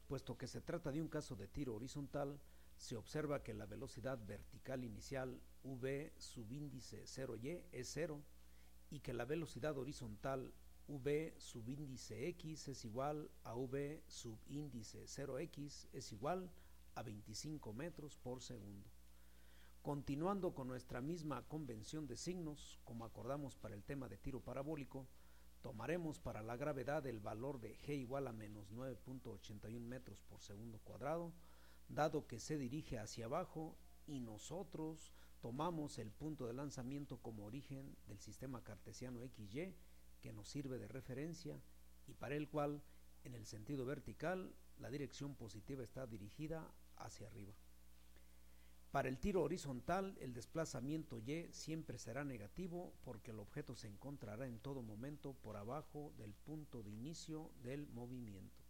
Puesto que se trata de un caso de tiro horizontal, se observa que la velocidad vertical inicial v subíndice 0y es 0 y que la velocidad horizontal v subíndice x es igual a v subíndice 0x es igual a 25 metros por segundo. Continuando con nuestra misma convención de signos, como acordamos para el tema de tiro parabólico, tomaremos para la gravedad el valor de g igual a menos 9.81 metros por segundo cuadrado, dado que se dirige hacia abajo y nosotros tomamos el punto de lanzamiento como origen del sistema cartesiano XY, que nos sirve de referencia y para el cual, en el sentido vertical, la dirección positiva está dirigida hacia arriba. Para el tiro horizontal, el desplazamiento y siempre será negativo porque el objeto se encontrará en todo momento por abajo del punto de inicio del movimiento.